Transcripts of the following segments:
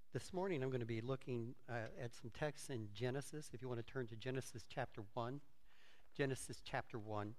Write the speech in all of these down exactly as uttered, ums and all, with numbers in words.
This morning I'm going to be looking uh, at some texts in Genesis. If you want to turn to Genesis chapter one. Genesis chapter one.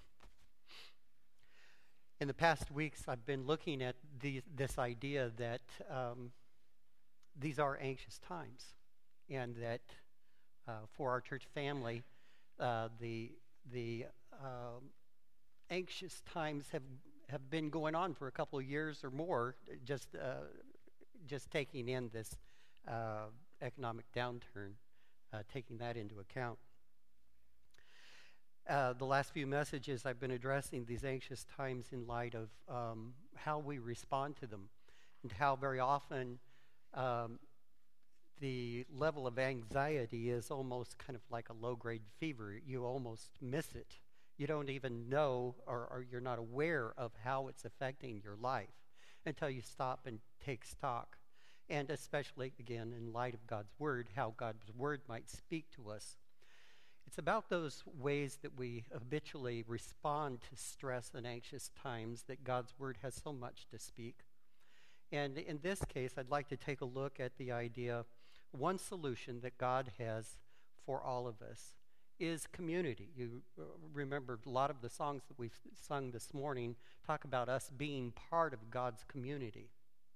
In the past weeks I've been looking at the, this idea that um, these are anxious times, and that uh, for our church family, uh, the the uh, anxious times have, have been going on for a couple of years or more, just uh, just taking in this uh, economic downturn, uh, taking that into account. Uh, the last few messages I've been addressing these anxious times in light of um, how we respond to them, and how very often um, the level of anxiety is almost kind of like a low-grade fever. You almost miss it. You don't even know, or, or you're not aware of how it's affecting your life until you stop and take stock. And especially, again, in light of God's Word, how God's Word might speak to us. It's about those ways that we habitually respond to stress and anxious times that God's Word has so much to speak. And in this case, I'd like to take a look at the idea, one solution that God has for all of us is community. You remember a lot of the songs that we've sung this morning talk about us being part of God's community.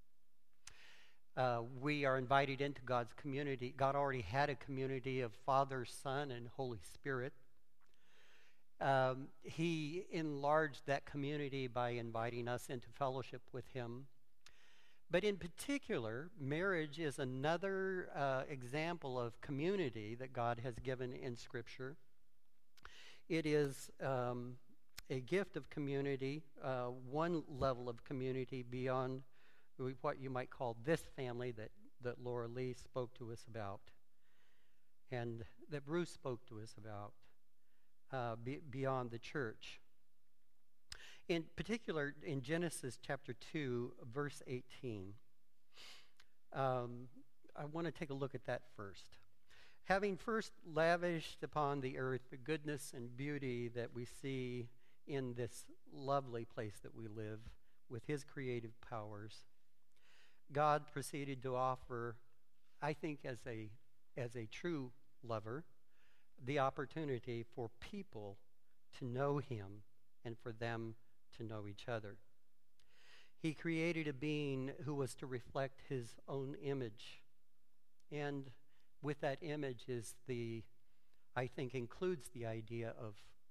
Uh, we are invited into God's community. God already had a community of Father, Son, and Holy Spirit. Um, he enlarged that community by inviting us into fellowship with Him. But in particular, marriage is another uh, example of community that God has given in Scripture. It is um, a gift of community, uh, one level of community beyond what you might call this family that, that Laura Lee spoke to us about, and that Bruce spoke to us about, uh, be, beyond the church. In particular, in Genesis chapter two, verse eighteen, um, I want to take a look at that first. Having first lavished upon the earth the goodness and beauty that we see in this lovely place that we live with His creative powers, God proceeded to offer, I think as a as a true lover, the opportunity for people to know Him and for them to know each other. He created a being who was to reflect His own image. And with that image is the, I think, includes the idea of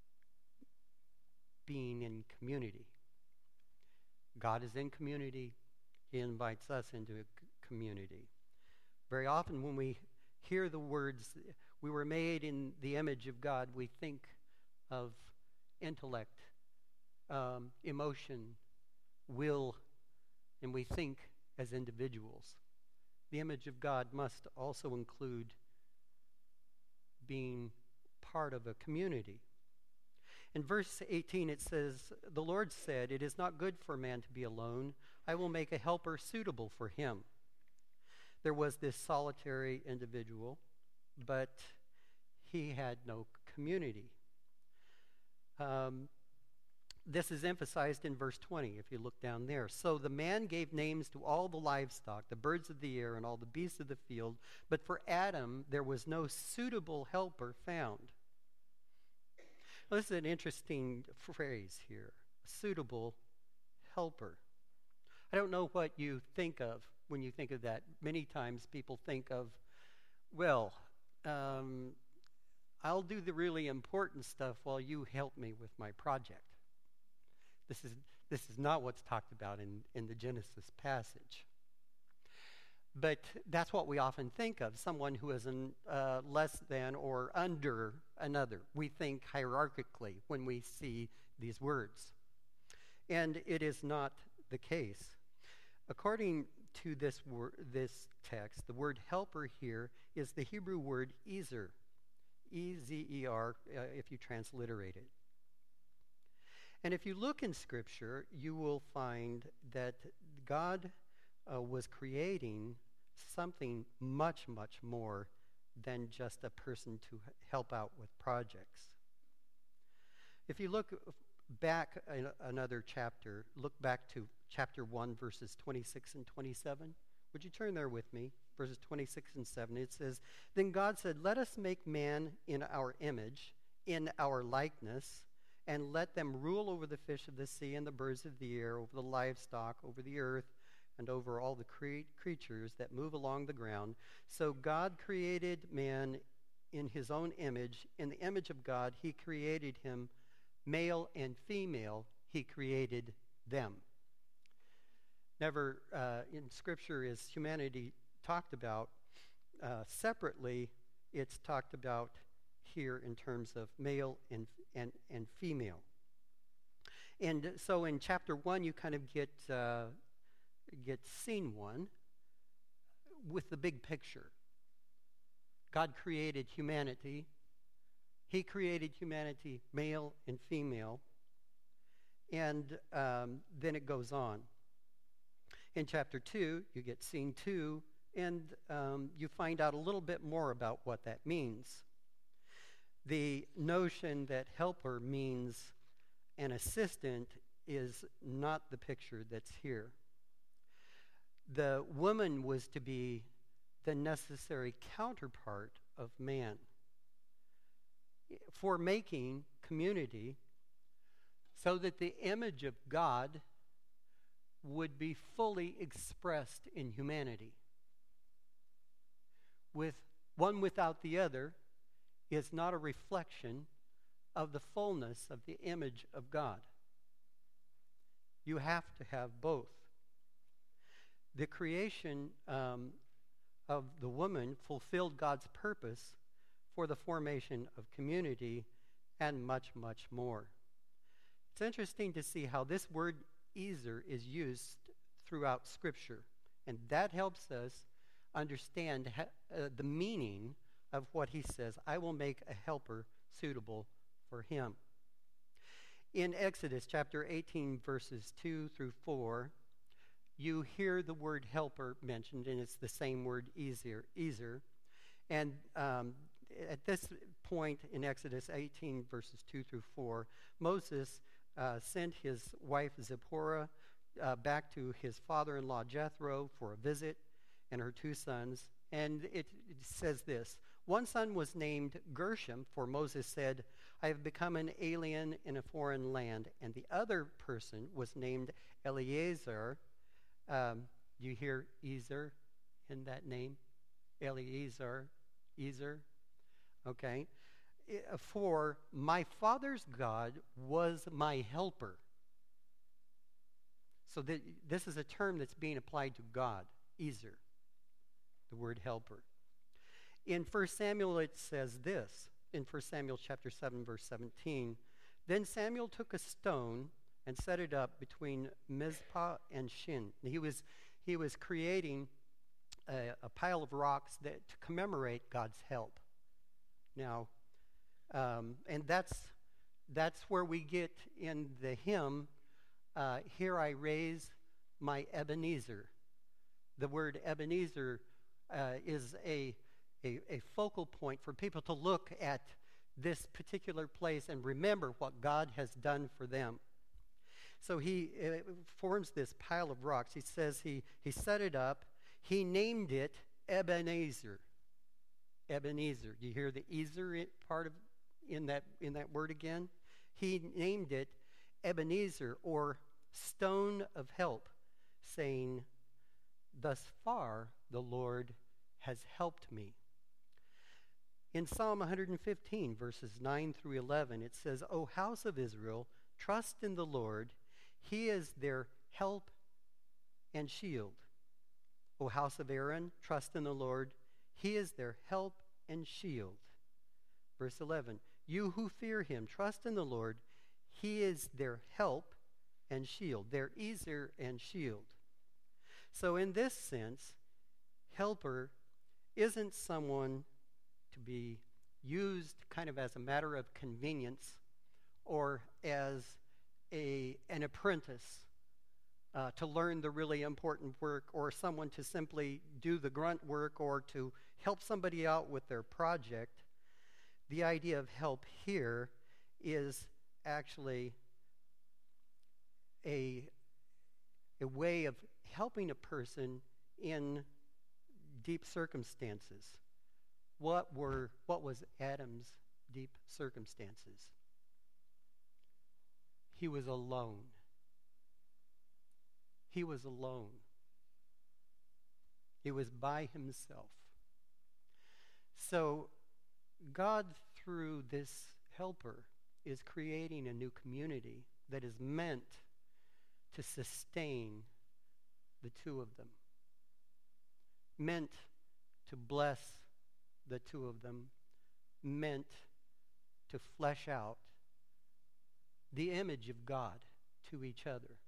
being in community. God is in community. He invites us into a community. Very often when we hear the words, we were made in the image of God, we think of intellect, um, emotion, will, and we think as individuals. The image of God must also include being part of a community. In verse eighteen it says, "The Lord said, 'It is not good for man to be alone. I will make a helper suitable for him.'" There was this solitary individual, but he had no community. Um, this is emphasized in verse twenty, if you look down there. "So the man gave names to all the livestock, the birds of the air, and all the beasts of the field. But for Adam there was no suitable helper found." Well, this is an interesting phrase here, suitable helper. I don't know what you think of when you think of that. Many times people think of, well, um, I'll do the really important stuff while you help me with my project. This is this is not what's talked about in, in the Genesis passage. But that's what we often think of, someone who is an, uh, less than or under another. We think hierarchically when we see these words. And it is not the case. According to this wor- this text, the word helper here is the Hebrew word ezer, E Z E R, uh, if you transliterate it. And if you look in Scripture, you will find that God uh, was creating something much, much more than just a person to help out with projects. If you look back another chapter, look back to chapter one, verses twenty-six and twenty-seven. Would you turn there with me? Verses twenty-six and seven. It says, "Then God said, 'Let us make man in our image, in our likeness, and let them rule over the fish of the sea and the birds of the air, over the livestock, over the earth, and over all the cre- creatures that move along the ground.' So God created man in his own image. In the image of God, he created him. Male and female, he created them." Never uh, in Scripture is humanity talked about uh, separately. It's talked about here in terms of male and, and, and female. And so in chapter one, you kind of get, uh, get scene one with the big picture. God created humanity. He created humanity, male and female. And um, then it goes on. In chapter two, you get scene two, and um, you find out a little bit more about what that means. The notion that helper means an assistant is not the picture that's here. The woman was to be the necessary counterpart of man for making community so that the image of God would be fully expressed in humanity. With one without the other is not a reflection of the fullness of the image of God. You have to have both. The creation um, of the woman fulfilled God's purpose for the formation of community and much, much more. It's interesting to see how this word Ezer is used throughout Scripture, and that helps us understand ha- uh, the meaning of what he says, "I will make a helper suitable for him." In Exodus chapter eighteen, verses two through four, you hear the word helper mentioned, and it's the same word, Ezer. Ezer. And um, at this point in Exodus eighteen, verses two through four, Moses uh, sent his wife Zipporah uh, back to his father-in-law Jethro for a visit, and her two sons. And it, it says this: "One son was named Gershom, for Moses said, 'I have become an alien in a foreign land.' And the other person was named Eleazar." Um, do you hear Ezer in that name? Eleazar, Ezer. Okay. "For my father's God was my helper." So th- this is a term that's being applied to God, Ezer, the word helper. In First Samuel, it says this, in First Samuel chapter seven, verse seventeen, "Then Samuel took a stone and set it up between Mizpah and Shin." He was, he was creating a, a pile of rocks that, to commemorate God's help. Now, um, and that's, that's where we get in the hymn, uh, "Here I raise my Ebenezer." The word Ebenezer uh, is a, a, a focal point for people to look at this particular place and remember what God has done for them. So he uh, forms this pile of rocks. He says he, he set it up. He named it Ebenezer. Ebenezer. Do you hear the Ezer part of in that in that word again? He named it Ebenezer, or stone of help, saying, "Thus far the Lord has helped me." In Psalm one fifteen, verses nine through eleven, it says, "O house of Israel, trust in the Lord. He is their help and shield. O house of Aaron, trust in the Lord. He is their help and shield." Verse eleven, "You who fear him, trust in the Lord. He is their help and shield," their Ezer and shield. So in this sense, helper isn't someone to be used kind of as a matter of convenience or as a an apprentice uh, to learn the really important work, or someone to simply do the grunt work or to help somebody out with their project. The idea of help here is actually a, a way of helping a person in deep circumstances. What were what was Adam's deep circumstances? He was alone. He was alone. He was by himself. So God, through this helper, is creating a new community that is meant to sustain the two of them, meant to bless the two of them, meant to flesh out the image of God to each other.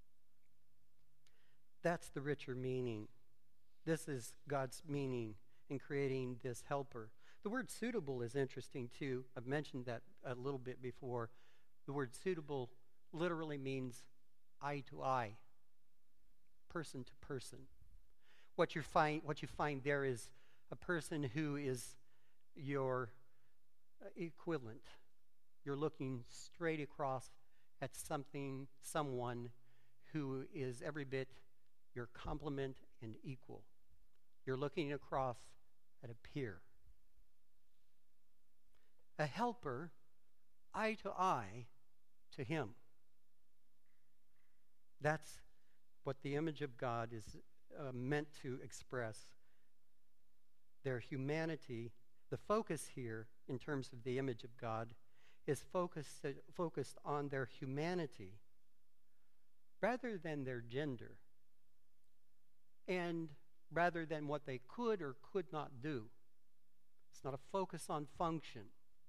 That's the richer meaning. This is God's meaning in creating this helper. The word suitable is interesting too. I've mentioned that a little bit before. The word suitable literally means eye to eye, person to person. What you find, what you find there is a person who is your equivalent. You're looking straight across at something, someone who is every bit your complement and equal. You're looking across at a peer. A helper, eye to eye to him. That's what the image of God is uh, meant to express. Their humanity, the focus here in terms of the image of God is focused, uh, focused on their humanity rather than their gender, and rather than what they could or could not do. It's not a focus on function.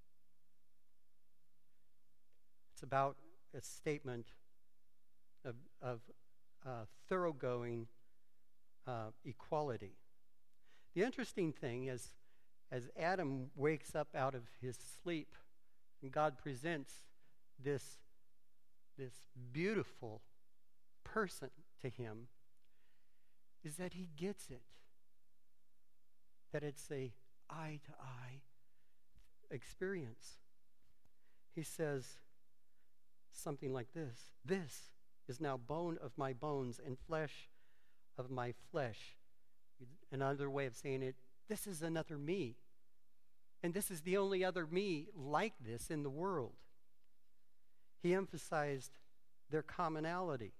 It's about a statement of, of uh, thoroughgoing uh, equality. The interesting thing is, as Adam wakes up out of his sleep, and God presents this, this beautiful person to him, is that he gets it. That it's a eye-to-eye experience. He says something like this: "This is now bone of my bones and flesh of my flesh." Another way of saying it, this is another me. And this is the only other me like this in the world. He emphasized their commonality.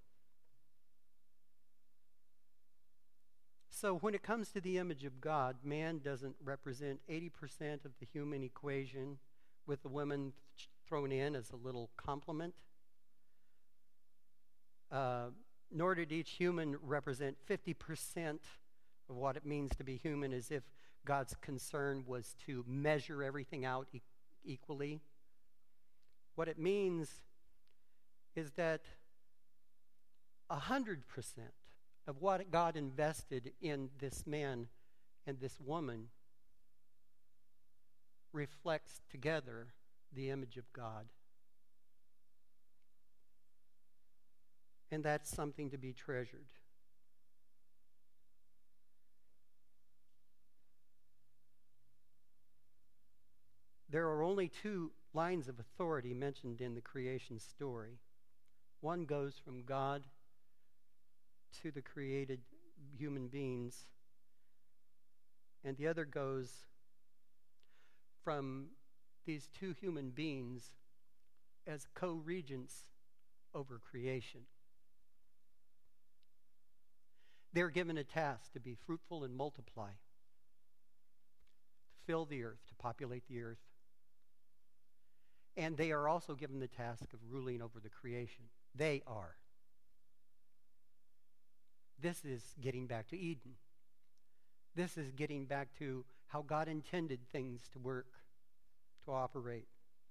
So when it comes to the image of God, man doesn't represent eighty percent of the human equation, with the woman thrown in as a little complement. Uh, nor did each human represent fifty percent of what it means to be human, as if God's concern was to measure everything out e- equally. What it means is that one hundred percent of what God invested in this man and this woman reflects together the image of God. And that's something to be treasured. There are only two lines of authority mentioned in the creation story. One goes from God to the created human beings, and the other goes from these two human beings as co-regents over creation. They're given a task to be fruitful and multiply, to fill the earth, to populate the earth. And they are also given the task of ruling over the creation. They are. This is getting back to Eden. This is getting back to how God intended things to work, to operate.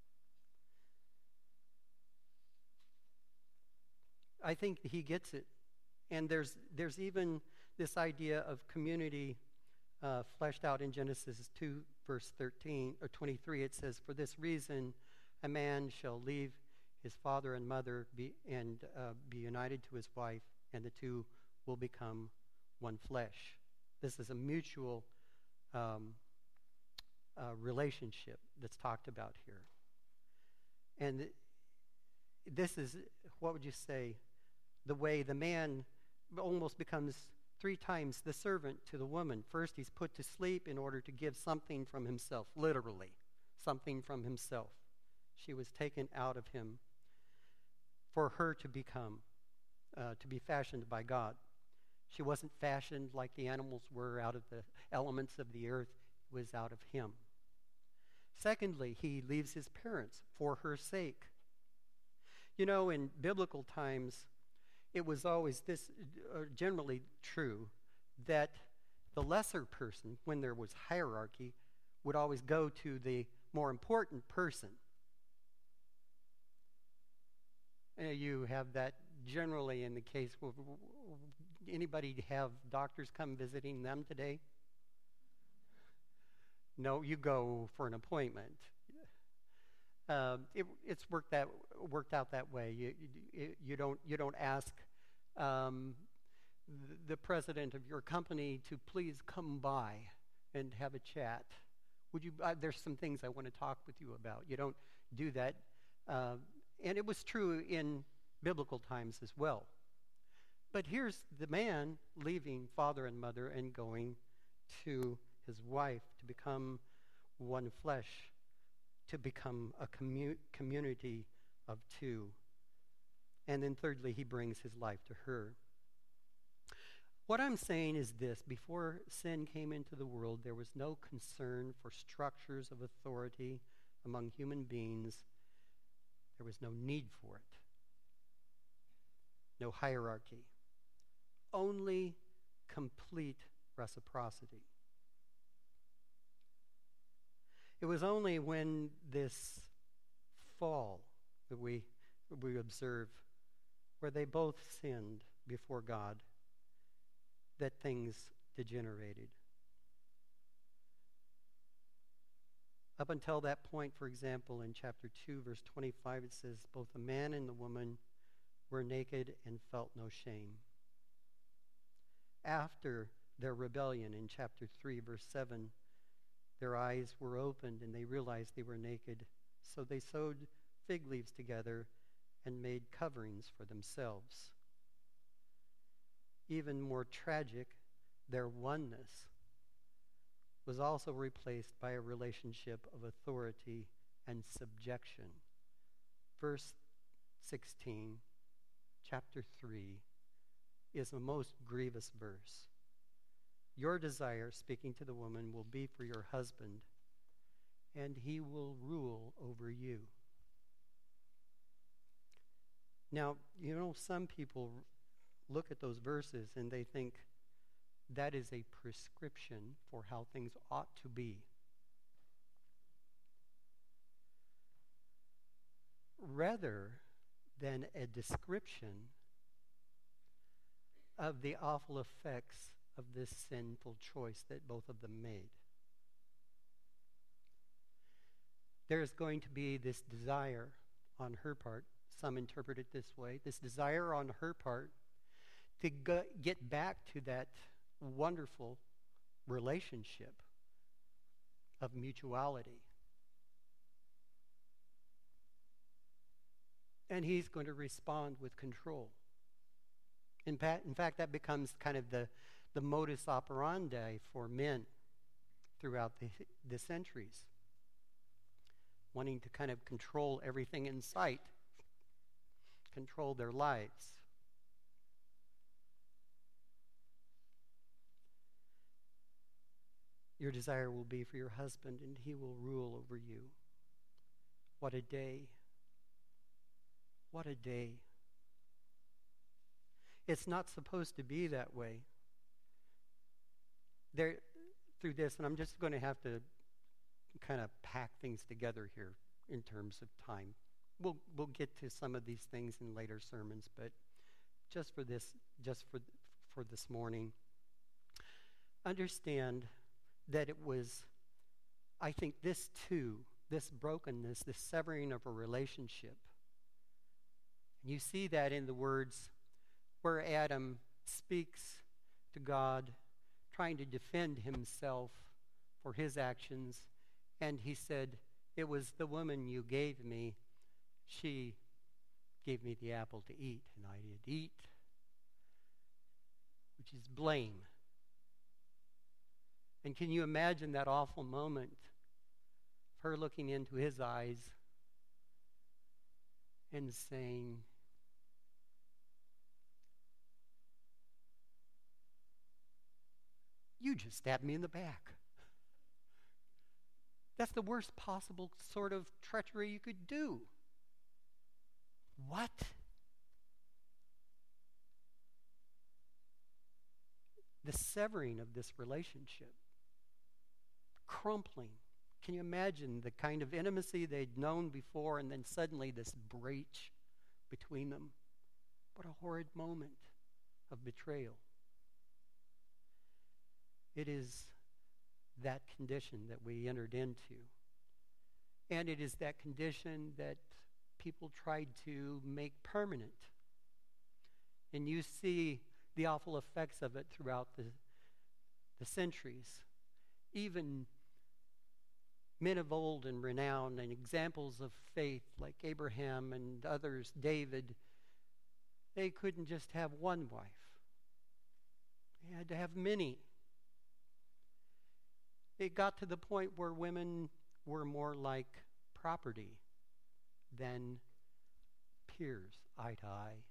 I think he gets it. And there's there's even this idea of community uh, fleshed out in Genesis two, verse thirteen or twenty-three. It says, "For this reason, a man shall leave his father and mother be, and uh, be united to his wife, and the two will become one flesh." This is a mutual um, uh, relationship that's talked about here. And this is, what would you say, the way the man almost becomes Three times the servant to the woman. First, he's put to sleep in order to give something from himself, literally, something from himself. She was taken out of him for her to become, uh, to be fashioned by God. She wasn't fashioned like the animals were out of the elements of the earth. It was out of him. Secondly, he leaves his parents for her sake. You know, in biblical times, it was always this, uh, generally true, that the lesser person, when there was hierarchy, would always go to the more important person. Uh, you have that generally in the case. Of, anybody have doctors come visiting them today? No, you go for an appointment. Uh, it, it's worked that worked out that way. You you, you don't you don't ask um, the, the president of your company to please come by and have a chat. Would you? Uh, there's some things I want to talk with you about. You don't do that, uh, and it was true in biblical times as well. But here's the man leaving father and mother and going to his wife to become one flesh, to become a commu- community of two. And then thirdly, he brings his life to her. What I'm saying is this: before sin came into the world, there was no concern for structures of authority among human beings. There was no need for it. No hierarchy. Only complete reciprocity. It was only when this fall that we we observe, where they both sinned before God, that things degenerated. Up until that point, for example, in chapter two, verse twenty-five, it says, both the man and the woman were naked and felt no shame. After their rebellion in chapter three, verse seven, their eyes were opened and they realized they were naked. So they sewed fig leaves together and made coverings for themselves. Even more tragic, their oneness was also replaced by a relationship of authority and subjection. Verse sixteen, chapter three, is a most grievous verse. Your desire, speaking to the woman, will be for your husband, and he will rule over you. Now, you know, some people look at those verses and they think that is a prescription for how things ought to be. Rather than a description of the awful effects of this sinful choice that both of them made. There is going to be this desire on her part, some interpret it this way, this desire on her part to go, get back to that wonderful relationship of mutuality. And he's going to respond with control. In, pa- in fact, that becomes kind of the, the modus operandi for men throughout the, the centuries, wanting to kind of control everything in sight, control their lives. Your desire will be for your husband, and he will rule over you. What a day. What a day. It's not supposed to be that way. There, through this, and I'm just going to have to kind of pack things together here in terms of time. We'll we'll get to some of these things in later sermons, but just for this, just for for this morning, understand that it was, I think this too, this brokenness, this severing of a relationship. You see that in the words where Adam speaks to God, trying to defend himself for his actions, and he said, "It was the woman you gave me. She gave me the apple to eat, and I did eat." which is blame. And can you imagine that awful moment of her looking into his eyes and saying, "You just stabbed me in the back." That's the worst possible sort of treachery you could do. What? The severing of this relationship, crumpling. Can you imagine the kind of intimacy they'd known before, and then suddenly this breach between them? What a horrid moment of betrayal. It is that condition that we entered into. And it is that condition that people tried to make permanent. And you see the awful effects of it throughout the, the centuries. Even men of old and renown and examples of faith like Abraham and others, David, they couldn't just have one wife. They had to have many. It got to the point where women were more like property than peers, eye to eye.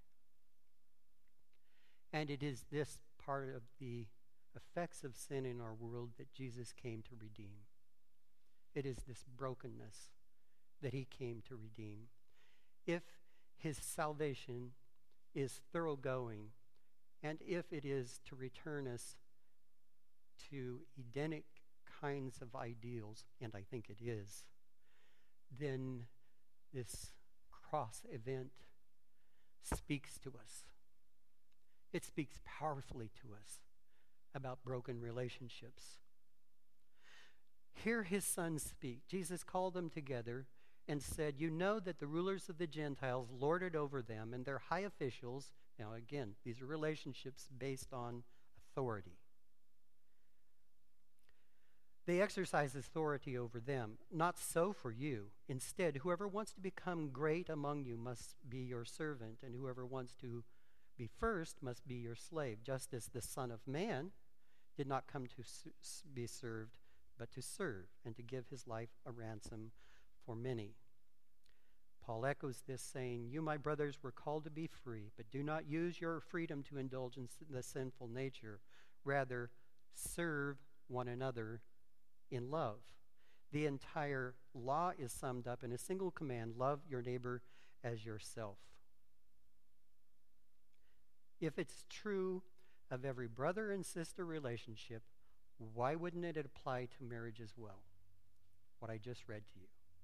And it is this part of the effects of sin in our world that Jesus came to redeem. It is this brokenness that he came to redeem. If his salvation is thoroughgoing, and if it is to return us to Edenic kinds of ideals, and I think it is, then this cross event speaks to us. It speaks powerfully to us about broken relationships. Hear his sons speak. Jesus called them together and said, "You know that the rulers of the Gentiles lord it over them, and their high officials," now again, these are relationships based on authority. "They exercise authority over them. Not so for you. Instead, whoever wants to become great among you must be your servant, and whoever wants to be first must be your slave, just as the Son of Man did not come to be served, but to serve, and to give his life a ransom for many." Paul echoes this, saying, "You, my brothers, were called to be free, but do not use your freedom to indulge in the sinful nature. Rather, serve one another in love." The entire law is summed up in a single command: love your neighbor as yourself. If it's true of every brother and sister relationship, why wouldn't it apply to marriage as well? What I just read to you.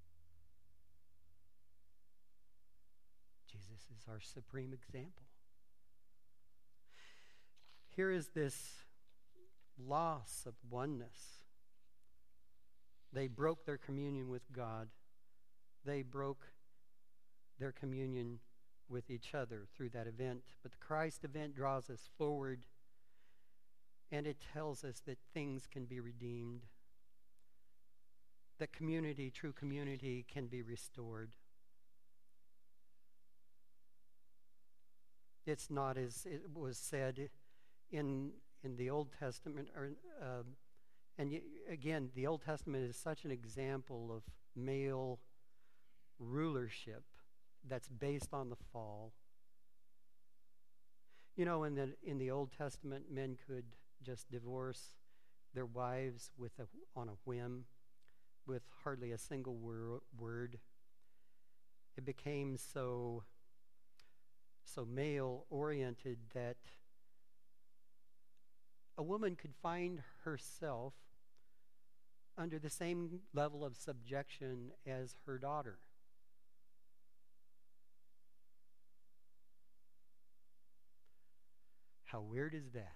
Jesus is our supreme example. Here is this loss of oneness. They broke their communion with God. They broke their communion with each other through that event. But the Christ event draws us forward, and it tells us that things can be redeemed, that community, true community, can be restored. It's not as it was said in in the Old Testament, or uh, and y- again, the Old Testament is such an example of male rulership that's based on the fall. You know, in the in the Old Testament, men could just divorce their wives with a, on a whim, with hardly a single wor- word. It became so so male-oriented that a woman could find herself under the same level of subjection as her daughter. How weird is that?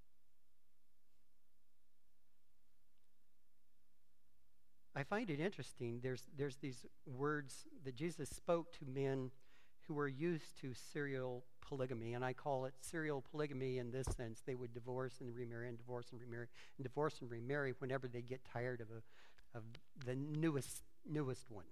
I find it interesting. There's there's these words that Jesus spoke to men who were used to serial polygamy, and I call it serial polygamy in this sense. They would divorce and remarry and divorce and remarry and divorce and remarry whenever they get tired of a, of the newest newest one.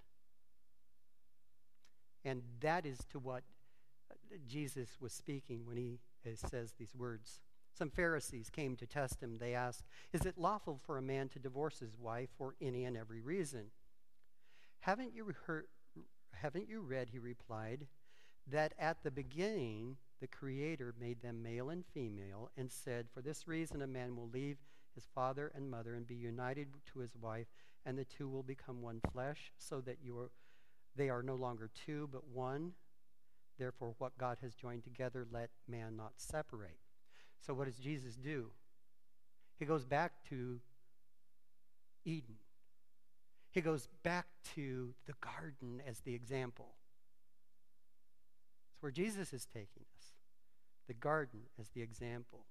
And that is to what Jesus was speaking when he uh, says these words. Some Pharisees came to test him. They asked, "Is it lawful for a man to divorce his wife for any and every reason?" Haven't you heard, haven't you read, he replied, that at the beginning the Creator made them male and female and said, "For this reason a man will leave his father and mother and be united to his wife, and the two will become one flesh, so that you are, they are no longer two but one. Therefore what God has joined together, let man not separate." So what does Jesus do? He goes back to Eden. He goes back to the garden as the example. It's where Jesus is taking us. The garden as the example.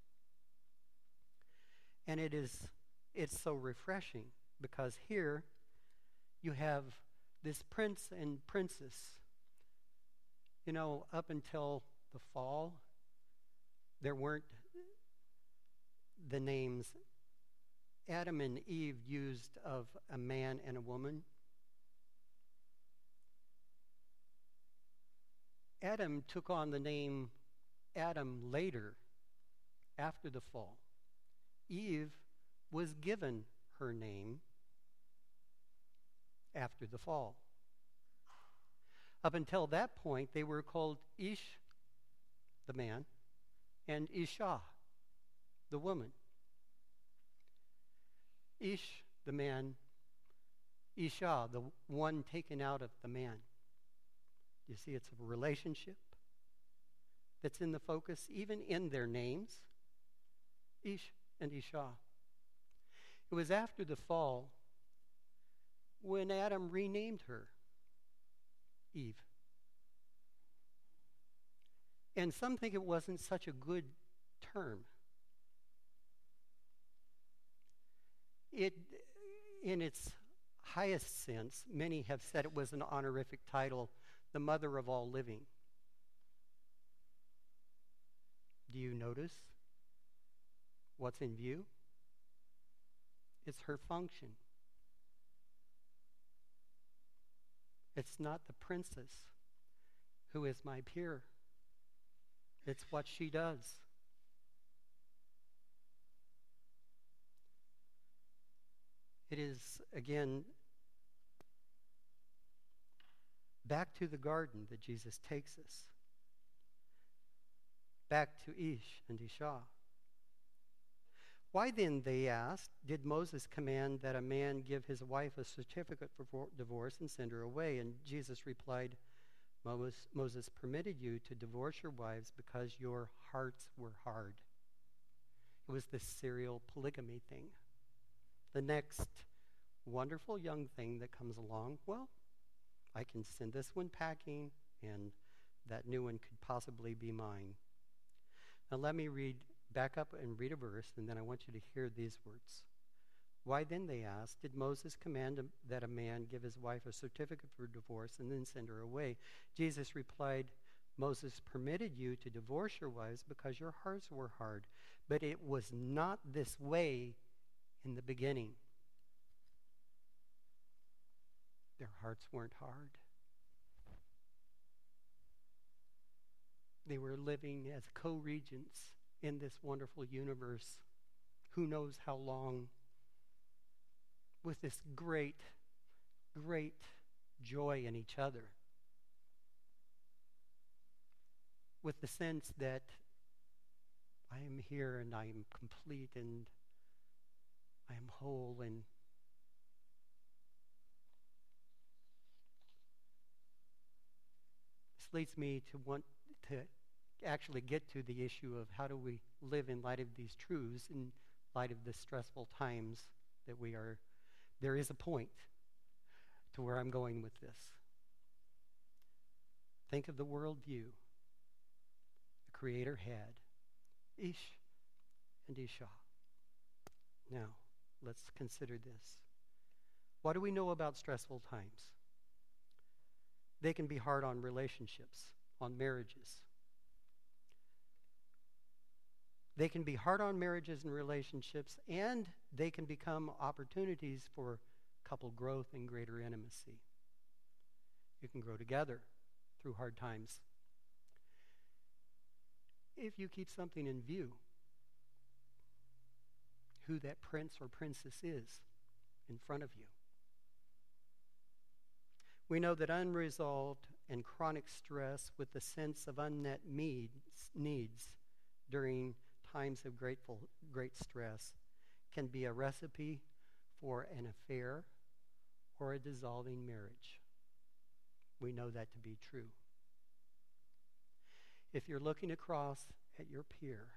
And it is it's so refreshing because here you have this prince and princess. You know, up until the fall, there weren't the names Adam and Eve used of a man and a woman. Adam took on the name Adam later, after the fall. Eve was given her name after the fall. Up until that point, they were called Ish, the man, and Isha, the woman. Ish, the man, Isha, the one taken out of the man. You see, it's a relationship that's in the focus, even in their names, Ish and Isha. It was after the fall when Adam renamed her Eve. And some think it wasn't such a good term. It, in its highest sense, many have said it was an honorific title, the mother of all living. Do you notice what's in view? It's her function. It's not the princess who is my peer. It's what she does. It is, again, back to the garden that Jesus takes us. Back to Ish and Isha. Why then, they asked, did Moses command that a man give his wife a certificate for divorce and send her away? And Jesus replied, Moses, Moses permitted you to divorce your wives because your hearts were hard. It was this serial polygamy thing. The next wonderful young thing that comes along, well, I can send this one packing, and that new one could possibly be mine. Now let me read, back up and read a verse, and then I want you to hear these words. Why then, they asked, did Moses command that a man give his wife a certificate for divorce and then send her away? Jesus replied, Moses permitted you to divorce your wives because your hearts were hard, but it was not this way in the beginning. Their hearts weren't hard. They were living as co-regents in this wonderful universe, who knows how long, with this great, great joy in each other, with the sense that I am here and I am complete and I am whole. And this leads me to want to actually get to the issue of how do we live in light of these truths, in light of the stressful times that we are. There is a point to where I'm going with this. Think of the worldview the Creator had. Ish and Isha. Now, let's consider this. What do we know about stressful times? They can be hard on relationships, on marriages. They can be hard on marriages and relationships, and they can become opportunities for couple growth and greater intimacy. You can grow together through hard times if you keep something in view. who that prince or princess is in front of you. We know that unresolved and chronic stress with the sense of unmet needs, needs during times of grateful, great stress can be a recipe for an affair or a dissolving marriage. We know that to be true. If you're looking across at your peer,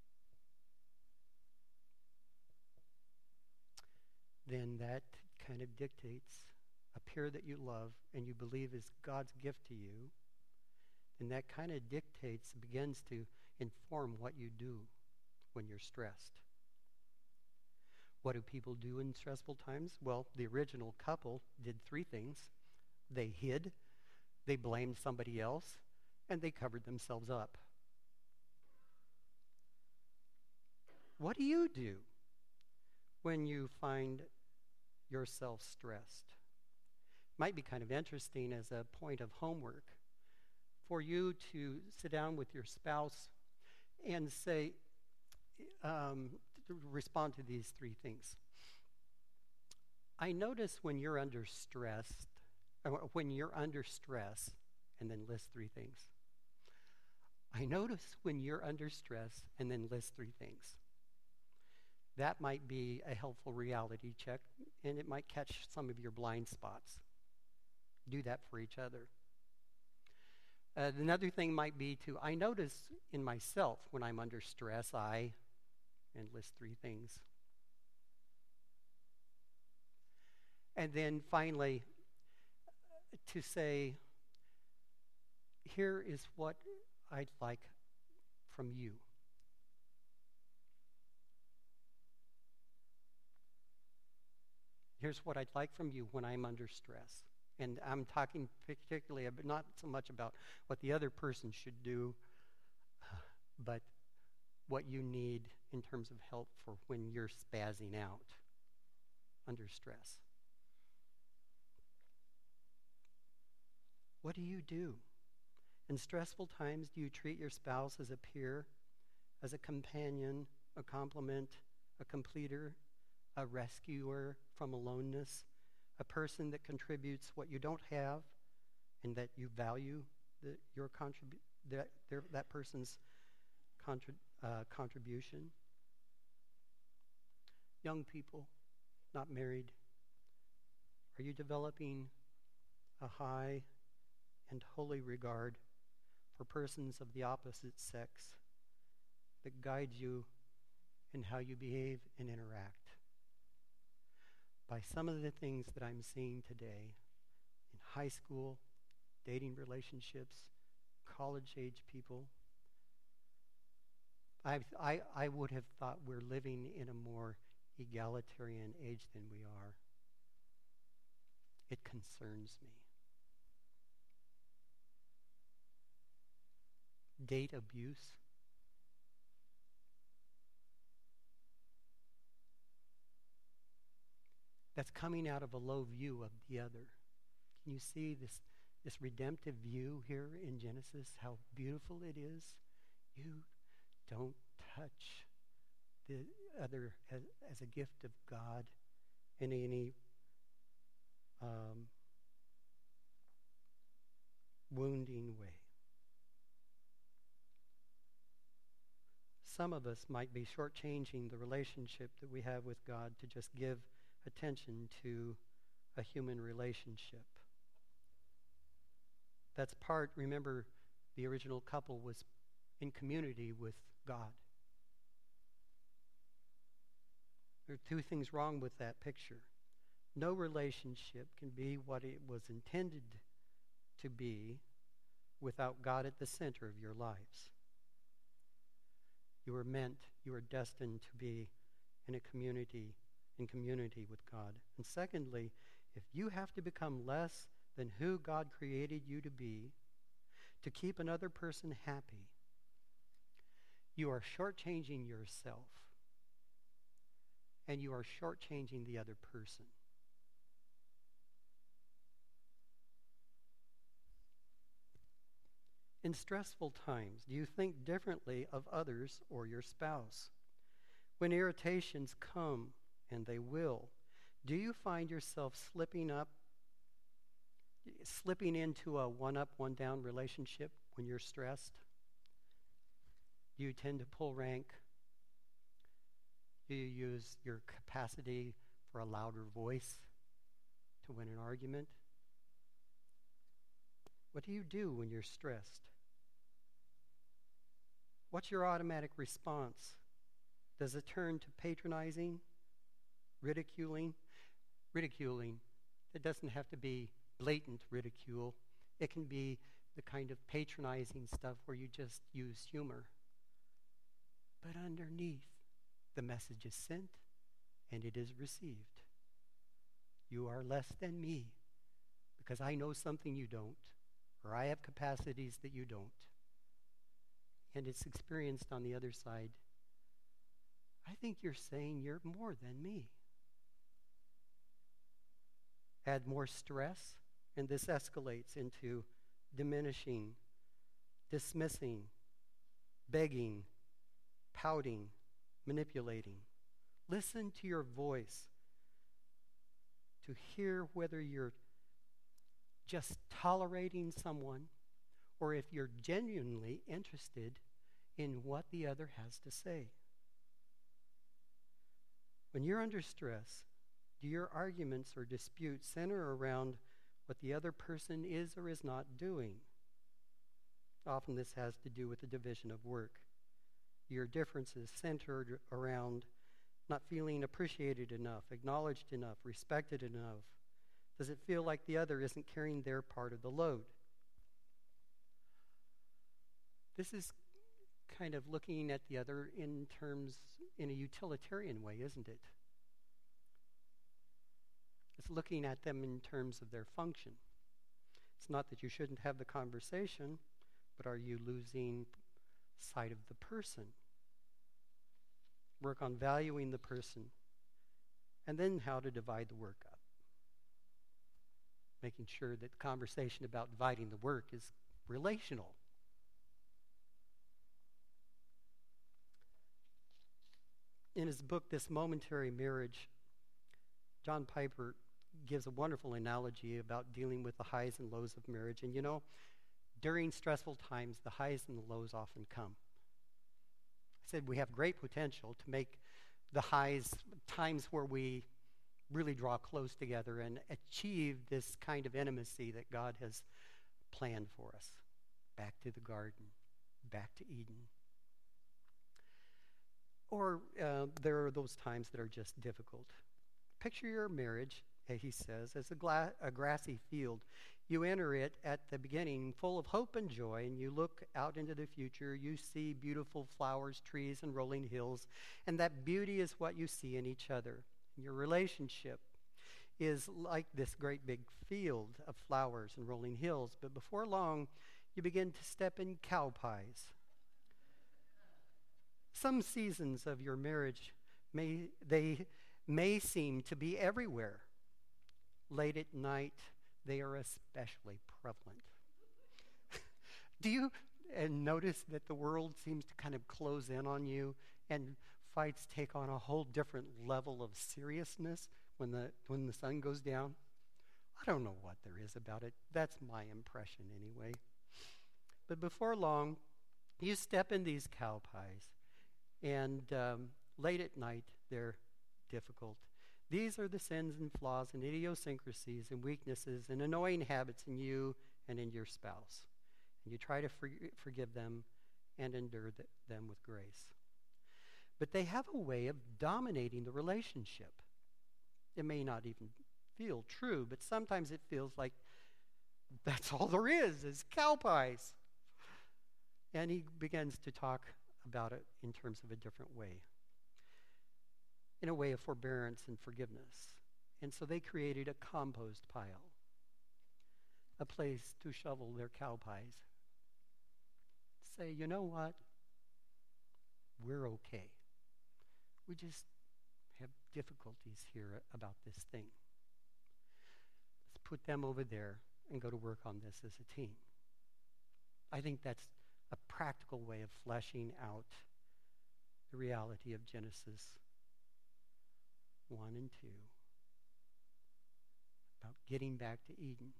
then that kind of dictates a peer that you love and you believe is God's gift to you, and that kind of dictates, begins to inform what you do when you're stressed. What do people do in stressful times? Well, the original couple did three things. They hid, they blamed somebody else, and they covered themselves up. What do you do when you find yourself stressed? Might be kind of interesting as a point of homework for you to sit down with your spouse and say, um, to respond to these three things. I notice when you're under stress, when you're under stress, and then list three things. I notice when you're under stress, and then list three things. That might be a helpful reality check, and it might catch some of your blind spots. Do that for each other. Uh, another thing might be to, I notice in myself when I'm under stress, I, and list three things. And then finally, to say, here is what I'd like from you. Here's what I'd like from you when I'm under stress. And I'm talking particularly, about, not so much about what the other person should do, but what you need in terms of help for when you're spazzing out under stress. What do you do? In stressful times, do you treat your spouse as a peer, as a companion, a complement, a completer, a rescuer from aloneness, a person that contributes what you don't have and that you value the, your contribu- that, their, that person's contrib- uh, contribution? Young people, not married, are you developing a high and holy regard for persons of the opposite sex that guides you in how you behave and interact? By some of the things that I'm seeing today in high school, dating relationships, college-age people, I've, I, I would have thought we're living in a more egalitarian age than we are. It concerns me. Date abuse. That's coming out of a low view of the other. Can you see this, this redemptive view here in Genesis, how beautiful it is? You don't touch the other as, as a gift of God in any um, wounding way. Some of us might be shortchanging the relationship that we have with God to just give attention to a human relationship. That's part, remember, the original couple was in community with God. There are two things wrong with that picture. No relationship can be what it was intended to be without God at the center of your lives. You are meant, you are destined to be in a community, in community with God. And secondly, if you have to become less than who God created you to be to keep another person happy, you are shortchanging yourself and you are shortchanging the other person. In stressful times, do you think differently of others or your spouse? When irritations come, and they will, do you find yourself slipping up, slipping into a one-up, one-down relationship when you're stressed? Do you tend to pull rank? Do you use your capacity for a louder voice to win an argument? What do you do when you're stressed? What's your automatic response? Does it turn to patronizing, ridiculing? Ridiculing. It doesn't have to be blatant ridicule. It can be the kind of patronizing stuff where you just use humor. But underneath, the message is sent and it is received. You are less than me because I know something you don't, or I have capacities that you don't. And it's experienced on the other side. I think you're saying you're more than me. Add more stress, and this escalates into diminishing, dismissing, begging, pouting, manipulating. Listen to your voice to hear whether you're just tolerating someone or if you're genuinely interested in what the other has to say. When you're under stress, do your arguments or disputes center around what the other person is or is not doing? Often this has to do with the division of work. Your differences centered around not feeling appreciated enough, acknowledged enough, respected enough. Does it feel like the other isn't carrying their part of the load? This is kind of looking at the other in terms, in a utilitarian way, isn't it? It's looking at them in terms of their function. It's not that you shouldn't have the conversation, but are you losing sight of the person? Work on valuing the person, and then how to divide the work up. Making sure that the conversation about dividing the work is relational. In his book, This Momentary Marriage, John Piper gives a wonderful analogy about dealing with the highs and lows of marriage. And you know, during stressful times, the highs and the lows often come. I said we have great potential to make the highs times where we really draw close together and achieve this kind of intimacy that God has planned for us. Back to the garden, back to Eden. Or uh, there are those times that are just difficult. Picture your marriage, he says, as a, gla- a grassy field. You enter it at the beginning full of hope and joy, and you look out into the future. You see beautiful flowers, trees, and rolling hills, and that beauty is what you see in each other. Your relationship is like this great big field of flowers and rolling hills, but before long, you begin to step in cow pies. Some seasons of your marriage may they may seem to be everywhere. Late at night, they are especially prevalent. Do you uh, notice that the world seems to kind of close in on you and fights take on a whole different level of seriousness when the when the sun goes down? I don't know what there is about it. That's my impression anyway. But before long, you step in these cow pies, and um, late at night, they're difficult. These are the sins and flaws and idiosyncrasies and weaknesses and annoying habits in you and in your spouse. And you try to for- forgive them and endure th- them with grace. But they have a way of dominating the relationship. It may not even feel true, but sometimes it feels like that's all there is, is cow pies. And he begins to talk about it in terms of a different way, in a way of forbearance and forgiveness. And so they created a compost pile, a place to shovel their cow pies. Say, you know what? We're okay. We just have difficulties here about this thing. Let's put them over there and go to work on this as a team. I think that's a practical way of fleshing out the reality of Genesis one and two about getting back to Eden.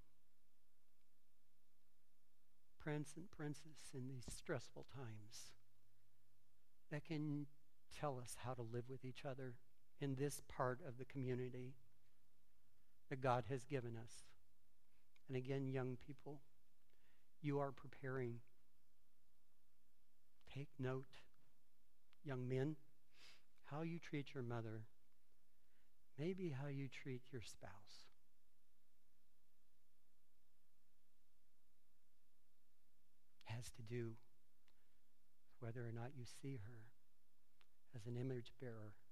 Prince and princess in these stressful times that can tell us how to live with each other in this part of the community that God has given us. And again, young people, you are preparing. Take note, young men, how you treat your mother, maybe how you treat your spouse. Has to do with whether or not you see her as an image bearer